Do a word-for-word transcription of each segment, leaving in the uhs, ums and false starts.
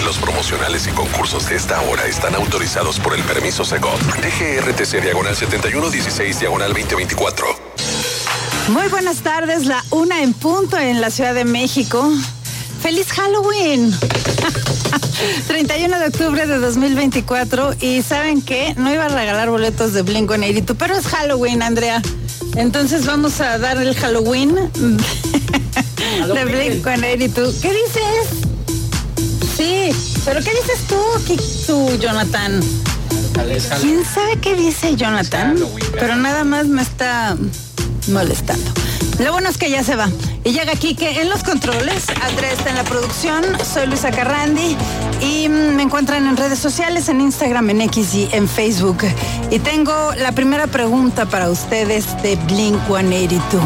Los promocionales y concursos de esta hora están autorizados por el permiso Segov. D G R T C diagonal setenta y uno dieciséis diagonal veinte veinticuatro. Muy buenas tardes, la una en punto en la Ciudad de México. ¡Feliz Halloween! treinta y uno de octubre de dos mil veinticuatro. Y ¿saben qué? No iba a regalar boletos de Blink ciento ochenta y dos, pero es Halloween, Andrea. Entonces vamos a dar el Halloween de Blink ciento ochenta y dos. ¿Qué dices? Sí, pero ¿qué dices tú, aquí tú, Jonathan? ¿Quién sabe qué dice Jonathan? Pero nada más me está molestando. Lo bueno es que ya se va. Y llega Kike en los controles. Andrea está en la producción. Soy Luisa Carrandi. Y me encuentran en redes sociales, en Instagram, en X y en Facebook. Y tengo la primera pregunta para ustedes de Blink ciento ochenta y dos.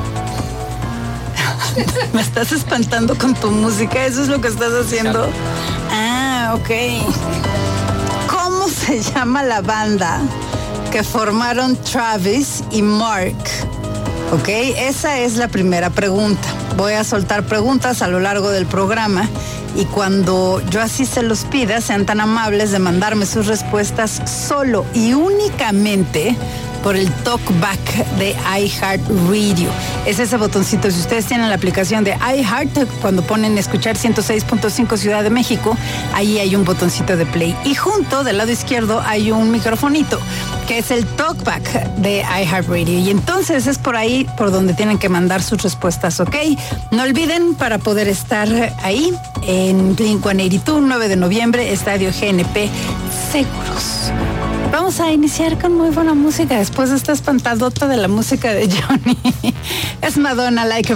Me estás espantando con tu música. ¿Eso es lo que estás haciendo? Ah, ok. ¿Cómo se llama la banda que formaron Travis y Mark? Ok, esa es la primera pregunta. Voy a soltar preguntas a lo largo del programa y cuando yo así se los pida, sean tan amables de mandarme sus respuestas solo y únicamente por el talkback de iHeartRadio. Es ese botoncito. Si ustedes tienen la aplicación de iHeart, cuando ponen escuchar ciento seis punto cinco Ciudad de México, ahí hay un botoncito de play. Y junto, del lado izquierdo, hay un microfonito, que es el talkback de iHeartRadio. Y entonces es por ahí por donde tienen que mandar sus respuestas, ¿ok? No olviden, para poder estar ahí, en Blink ciento ochenta y dos, nueve de noviembre, Estadio G N P Seguros. Vamos a iniciar con muy buena música después de esta espantadota de la música de Johnny. Es Madonna, Like a